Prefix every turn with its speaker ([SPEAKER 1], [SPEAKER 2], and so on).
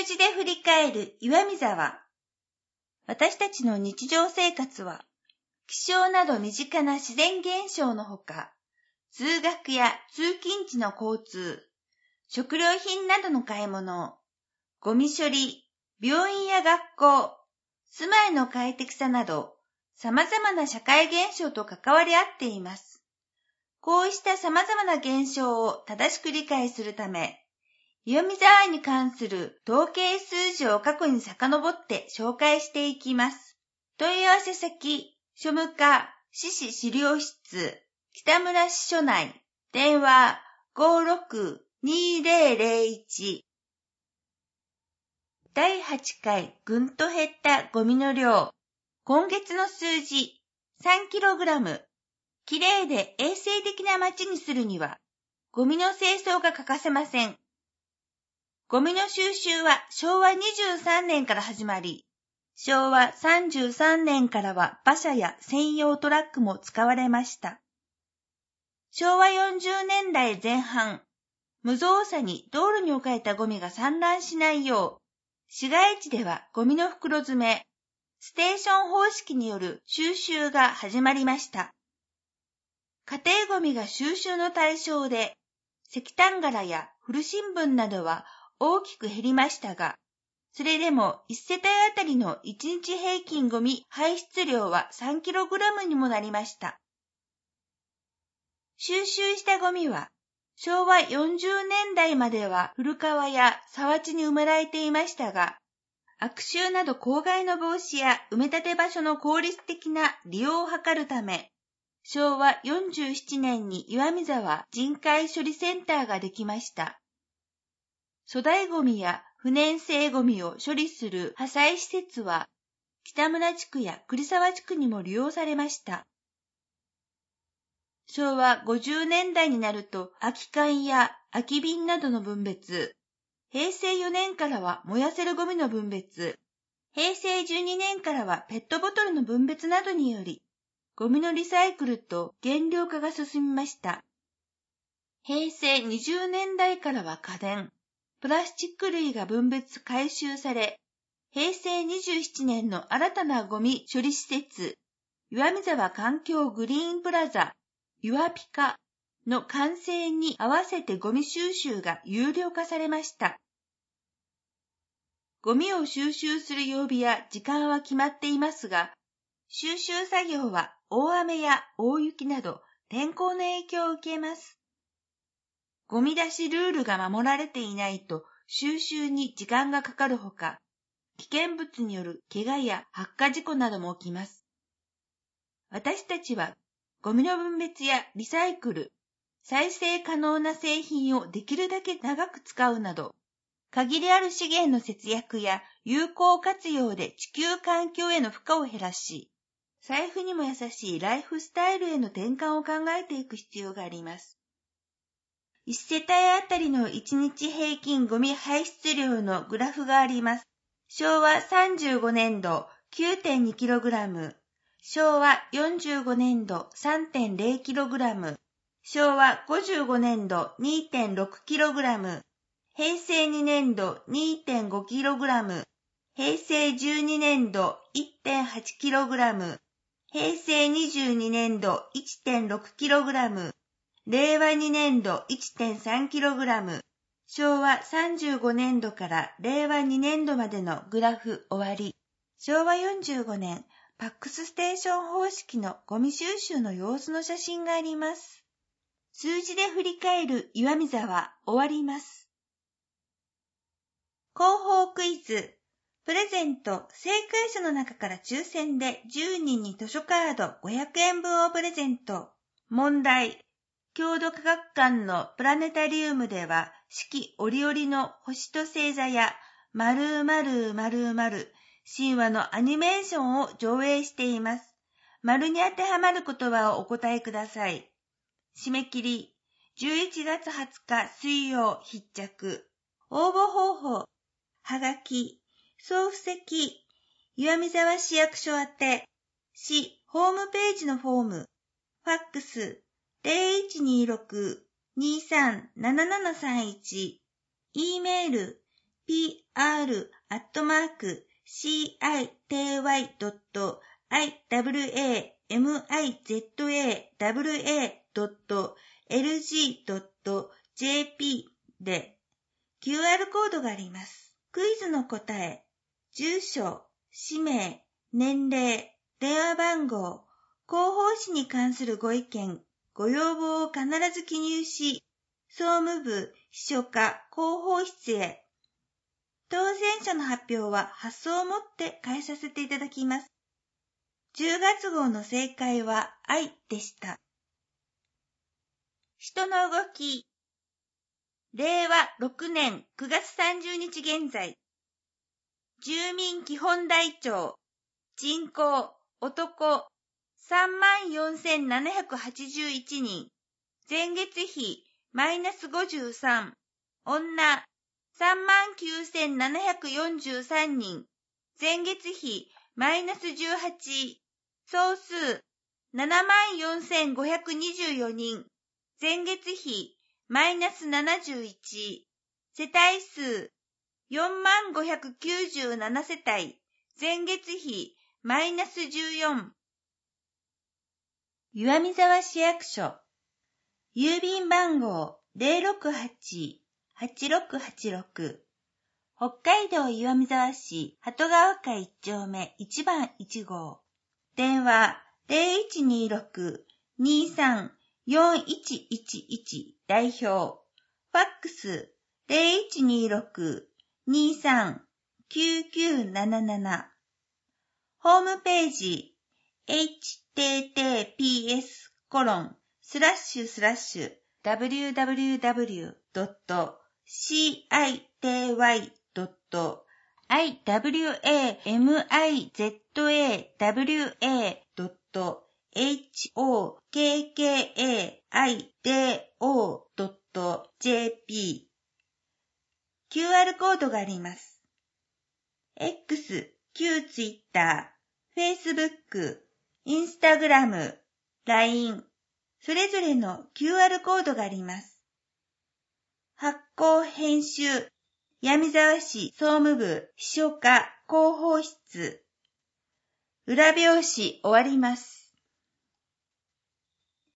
[SPEAKER 1] 字で振り返る岩見沢。私たちの日常生活は、気象など身近な自然現象のほか、通学や通勤時の交通、食料品などの買い物、ゴミ処理、病院や学校、住まいの快適さなど、様々な社会現象と関わり合っています。こうした様々な現象を正しく理解するため、岩見沢に関する統計数字を過去に遡って紹介していきます。問い合わせ先、庶務課、市史資料室、北村支所内、電話 56-2001。第8回ぐんと減ったゴミの量。今月の数字 3kg。きれいで衛生的な街にするには、ゴミの清掃が欠かせません。ゴミの収集は昭和23年から始まり、昭和33年からは馬車や専用トラックも使われました。昭和40年代前半、無造作に道路に置かれたゴミが散乱しないよう、市街地ではゴミの袋詰め、ステーション方式による収集が始まりました。家庭ゴミが収集の対象で、石炭殻や古新聞などは大きく減りましたが、それでも1世帯あたりの1日平均ゴミ排出量は 3kg にもなりました。収集したゴミは、昭和40年代までは古川や沢地に埋められていましたが、悪臭など公害の防止や埋め立て場所の効率的な利用を図るため、昭和47年に岩見沢人海処理センターができました。粗大ゴミや不燃性ゴミを処理する破砕施設は、北村地区や栗沢地区にも利用されました。昭和50年代になると空き缶や空き瓶などの分別、平成4年からは燃やせるゴミの分別、平成12年からはペットボトルの分別などにより、ゴミのリサイクルと減量化が進みました。平成20年代からは家電、プラスチック類が分別回収され、平成27年の新たなゴミ処理施設、岩見沢環境グリーンプラザ、岩ピカの完成に合わせてゴミ収集が有料化されました。ゴミを収集する曜日や時間は決まっていますが、収集作業は大雨や大雪など天候の影響を受けます。ゴミ出しルールが守られていないと収集に時間がかかるほか、危険物による怪我や発火事故なども起きます。私たちはゴミの分別やリサイクル、再生可能な製品をできるだけ長く使うなど、限りある資源の節約や有効活用で地球環境への負荷を減らし、財布にも優しいライフスタイルへの転換を考えていく必要があります。1世帯あたりの1日平均ゴミ排出量のグラフがあります。昭和35年度 9.2kg、昭和45年度 3.0kg、昭和55年度 2.6kg、平成2年度 2.5kg、平成12年度 1.8kg、平成22年度 1.6kg、令和2年度 1.3kg、昭和35年度から令和2年度までのグラフ終わり。昭和45年、パックスステーション方式のゴミ収集の様子の写真があります。数字で振り返る岩見沢終わります。広報クイズ。プレゼント、正解者の中から抽選で10人に図書カード500円分をプレゼント。問題。郷土科学館のプラネタリウムでは四季折々の星と星座や〇〇〇〇神話のアニメーションを上映しています。丸に当てはまる言葉をお答えください。締め切り11月20日水曜必着。応募方法。はがき、送付先、岩見沢市役所宛て、市ホームページのフォーム、ファックス、0126-237731、E メール、 pr@city-iwaiwa.lg.jp で QR コードがあります。クイズの答え、住所、氏名、年齢、電話番号、広報誌に関するご意見、ご要望を必ず記入し、総務部、秘書課、広報室へ。当選者の発表は発送をもって返させていただきます。10月号の正解は愛でした。人の動き。令和6年9月30日現在。住民基本台帳。人口、男、34,781人。前月比、マイナス53。女、39,743人。前月比、マイナス18。総数、74,524人。前月比、マイナス71。世帯数、4597世帯。前月比、マイナス14。岩見沢市役所。郵便番号 068-8686。北海道岩見沢市鳩川会1丁目1番1号。電話 0126-234111 代表。ファックス 0126-239977。ホームページ https://www.city-iwaiwa.jp QR コードがあります。X、旧Twitter、Facebook、Instagram、LINE、それぞれの QR コードがあります。発行編集、岩見沢市総務部秘書課広報室。裏表紙終わります。